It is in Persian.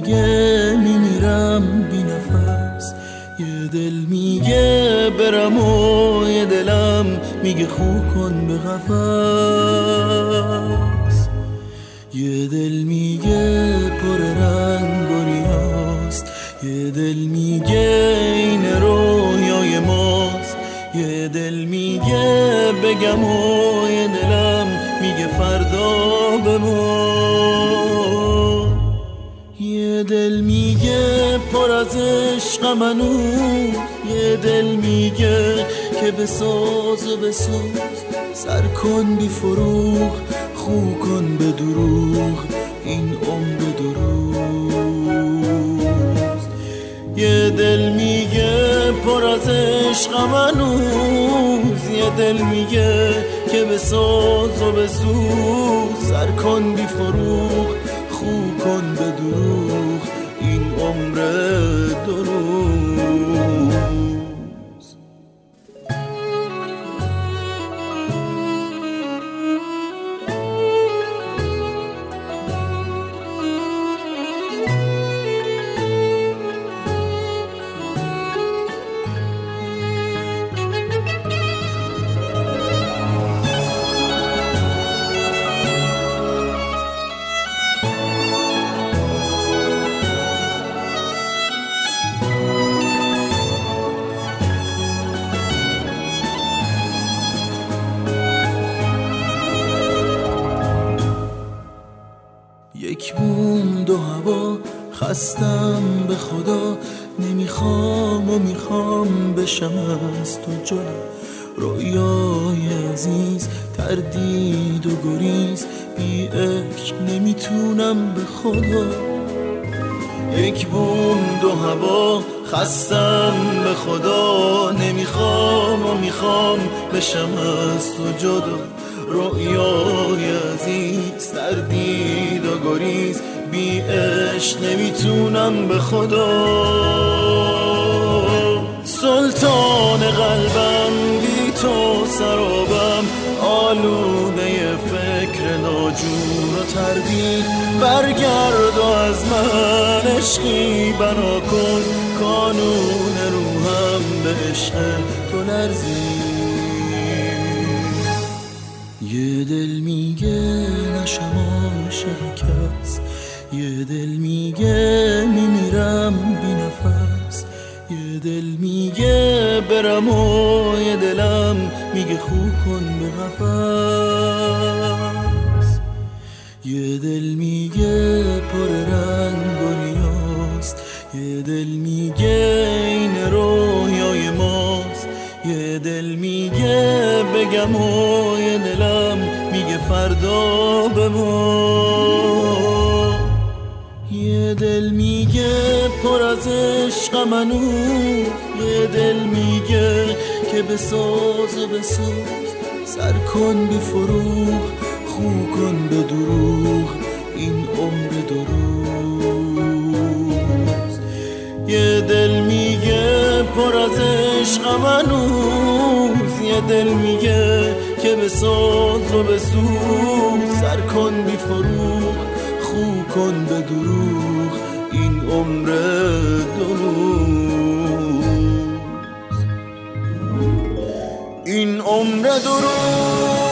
میگه میمیرم بی نفس، یه دل میگه برم و یه دلم میگه خو کن به قفس. یه دل میگه پر رنگ و ریاست، یه دل میگه این رویای ماست، یه دل میگه بگم و یه دلم میگه فردا بمون. یه دل میگه پر از عشقم هنوز، یه دل میگه که بساز و بسوز، سر کن بی فروغ، خو کن به دروغ این عمر دروز. یه دل میگه پر از عشقم هنوز، یه دل میگه که بساز و بسوز، سر کن بی فروغ، خو کن به دروغ این عمر دروز. یک بوم دو هوا، خستم به خدا، نمیخوام و میخوام بشم از تو جدا. رویای عزیز، تردید و گریز، بی عشق نمیتونم به خدا. یک بوم دو هوا، خستم به خدا، نمیخوام و میخوام بشم از تو جدا. رویای عزیز، تردید و گریز، بی عشق نمیتونم به خدا. سلطان قلبم بی تو سرابم، آلوده فکر ناجور و تردید. برگرد و از من عشقی بنا کن، کانون روحم به عشق تو لرزید. یه دل میگه نشم عاشق کس، یه دل میگه میمیرم بی نفس، یه دل میگه برم و یه دلم میگه خو کن به قفس. یه دل میگه پر رنگ و ریاست، یه دل میگه این رویای ماست، یه دل میگه بگم و یه دلم میگه فردا بمون. یه دل میگه پر از عشقم هنوز، یه دل میگه که بساز و بسوز، سر کن بی فروغ، خو کن به دروغ این عمر دروز. یه دل میگه پر از عشقم هنوز، یه دل میگه که بساز و بسوز، سر کن بی فروغ، خو کن به دروغ این عمر دروز. این عمر دروز.